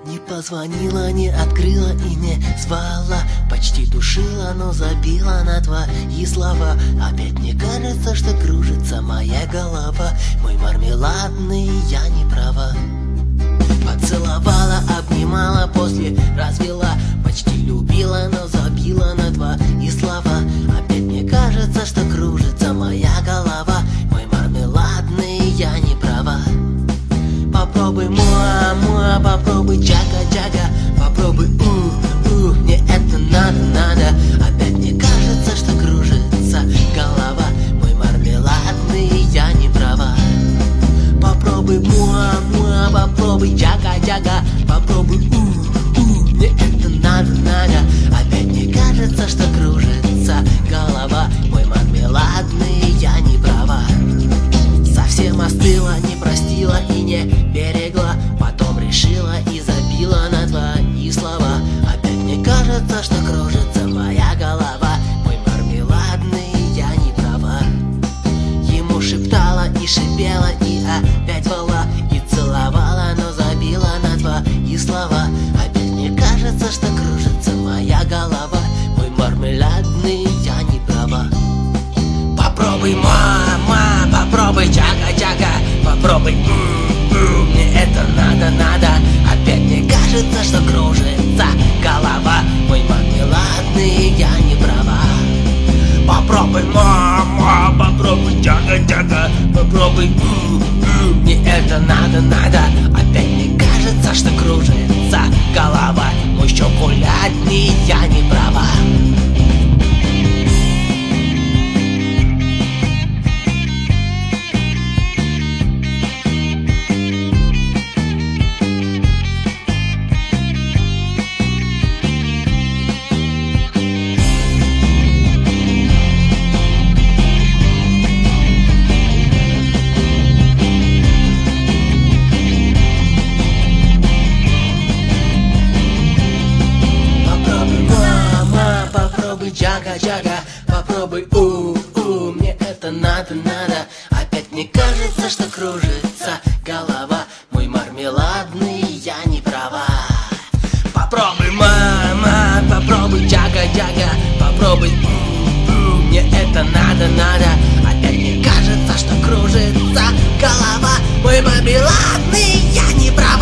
Не позвонила, не открыла и не звала, почти душила, но забила на твои слова. Опять мне кажется, что кружится моя голова. Мой мармеладный, я не права. Поцеловала, обнимала, после развела, почти любила, но забила на твои слова. Опять мне кажется, что кружится моя голова. Мой мармеладный, я не права. Попробуй муа-муа, попробуй джага-джага, попробуй мне это надо. Опять мне кажется, что кружится голова. Мой мармеладный, я не права. Попробуй муа-муа, попробуй джага-джага, попробуй мне это надо. Опять мне кажется, что кружится голова. Мой мармеладный, я не права. Совсем остыла, не простила и не берегла, потом решила и забила на твои слова. Опять мне кажется, что кружится моя голова. Мой мармеладный, я не права. Ему шептала и шипела и опять вала, и целовала, но забила на твои слова. Опять мне кажется, что кружится моя голова. Мой мармеладный, я не права. Попробуй мама, попробуй джага-джага, попробуй мне это надо. Опять мне кажется, что кружится голова. Мой мармеладный, я не права. Попробуй мама, попробуй джага-джага, попробуй мне это надо. Опять мне кажется, что кружится голова. Мой шоколадный, я не права. Джага-джага, попробуй мне это надо. Опять мне кажется, что кружится голова. Мой мармеладный, я не права. Попробуй мама, попробуй джага-джага, попробуй мне это надо. Опять мне кажется, что кружится голова. Мой мармеладный, я не права.